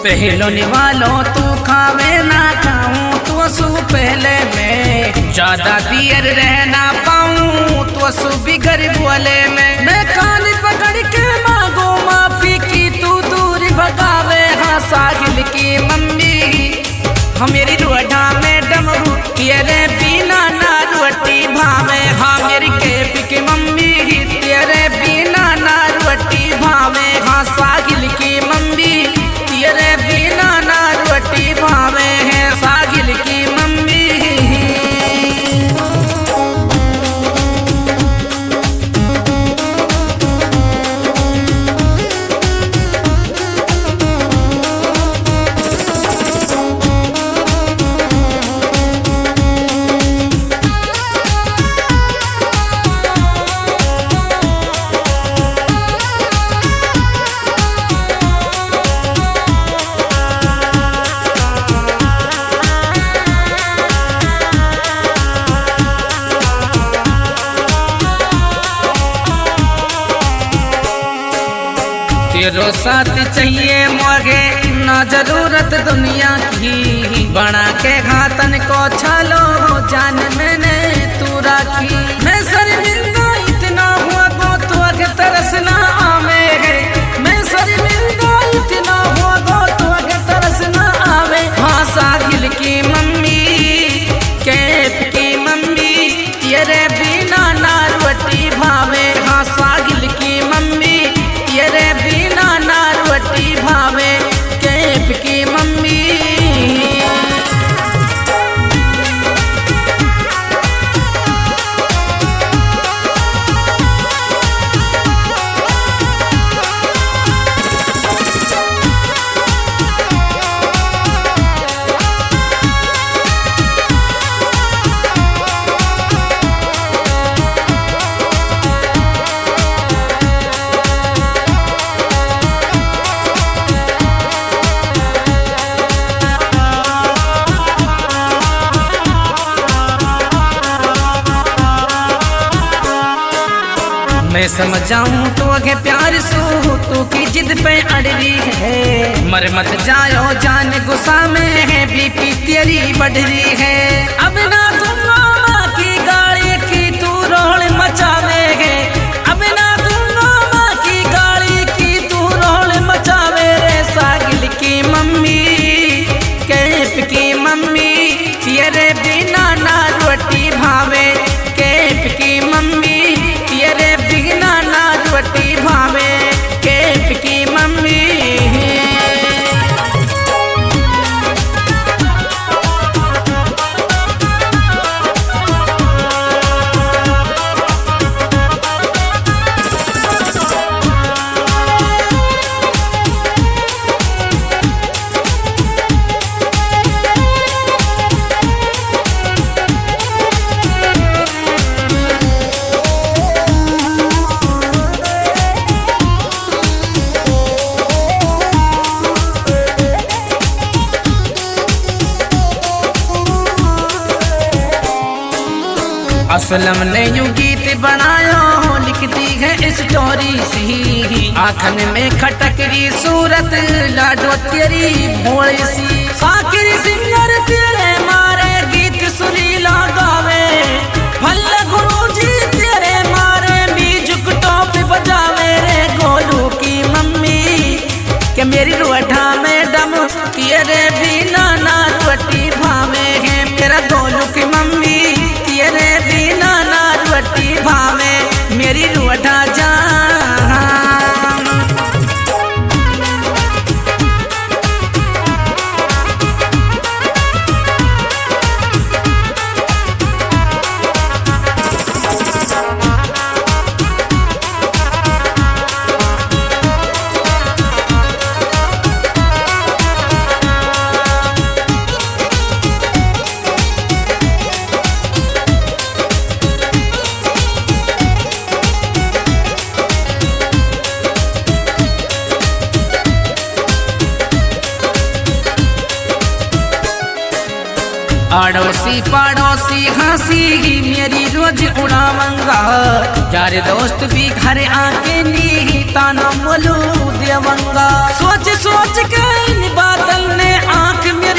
पहलो निवालो तू खावे ना खाऊं तो सु पहले में ज्यादा देर रह ना पाऊं तो सु बिगड़ बोले में मैं कान पकड़ के मांगू माफी की तू दूर भगावे हाँ साहिल की मम्मी हम मेरी रोडा में डमरू तेरे बिना ना रोटी भावे हाँ मेरी केप की मम्मी तेरे बिना ना रोटी भावे हाँ साहिल की मम्मी तेरे बिना ना रोटी भावे है साहिल की मम्मी। तेरो साथ चाहिए मोगे ना जरूरत दुनिया की बना के घातन को छालो जान मैंने तू राखी मैं शर्मिंदा इतना हुआ को तो आगे तरस ना आवे मैं शर्मिंदा इतना हुआ को तो आगे तरस ना आवे हाँ साहिल की मम्मी कैप की मम्मी तेरे बिना ना रोटी भावे हाँ साहिल की मम्मी तेरे बिना ना रोटी भावे कैप की मम्मी। मैं समझाऊं तो आगे प्यार सू तू की जिद पे अड़ रही है मर मत जाओ जान गुस्सा में है बीपी तेरी बढ़ रही है अब ना तुम मामा की गाड़ी की तू रोल मचावे है अब ना तुम मामा की गाड़ी की तू रोल मचावे रे साहिल की मम्मी कैप की मम्मी तेरे बिना ना रोटी भावे कैप की मम्मी तेरे बिना ना रोटी भावे कैप की मम्मी। असलम ने यूं गीत बनाया लिखती है स्टोरी सी आखन में खटकरी सूरत लाडो तेरी भोली सी साकिर सिंगर तेरे मारे गीत सुरीला गावे फल गुरुजी तेरे मारे म्यूजिक टॉप बजावे रे गोलू की मम्मी के मेरी रोडा में दम तेरे बिना ना रोटी भावे है मेरा गोलू की मम्मी तेरे बिना ना रोटी भावे मेरी रोडा जान। अड़ोसी पड़ोसी हंसी मेरी रोज उड़ावंगा, यार दोस्त भी घर आके नी ताना बोलू देवंगा। सोच सोच के इन बादल ने आंख में